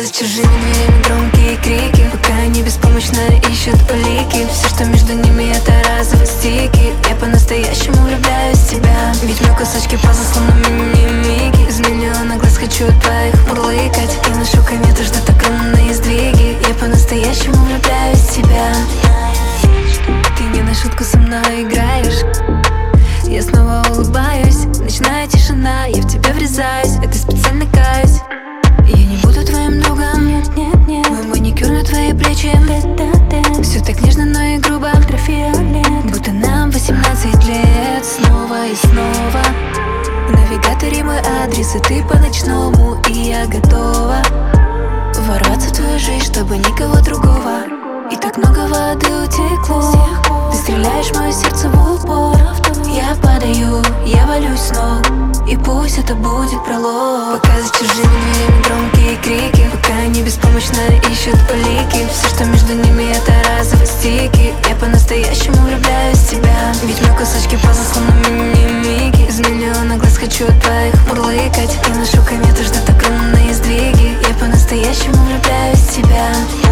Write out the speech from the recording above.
за чужими дверями громкие крики, пока они беспомощно ищут улики. Все, что между ними, это разовые стики. Я по-настоящему влюбляюсь в тебя, ведь мы кусочки пазла, словно мини-миги. Из миллиона глаз хочу твоих мурлыкать, и ношу кометы, ждут огромные сдвиги. Я по-настоящему влюбляюсь в тебя. Ты не на шутку со мной играешь, я снова улыбаюсь. Ночная тишина, я в тебя врезаюсь, это специально каюсь. Я не буду твоим другом, нет, нет, нет. Мой маникюр на твои плечи, все так нежно, но и грубо, будто нам 18 лет. Снова и снова в навигаторе мой адрес, и ты по-ночному, и я готова ворваться в твою жизнь, чтобы никого другого. И так много воды утекло, ты стреляешь в мое сердце в упор. Я падаю, я валюсь с ног, и пусть это будет пролог. Пока за чужими дверями громкие крики, пока они беспомощно ищут улики. Все, что между ними, это разовые стики. Я по-настоящему влюбляюсь в тебя, ведь мы кусочки пазла, словно мини-миги. Из миллиона глаз хочу твоих мурлыкать, и ношу кометы, ждут огромные сдвиги. Я по-настоящему влюбляюсь в тебя.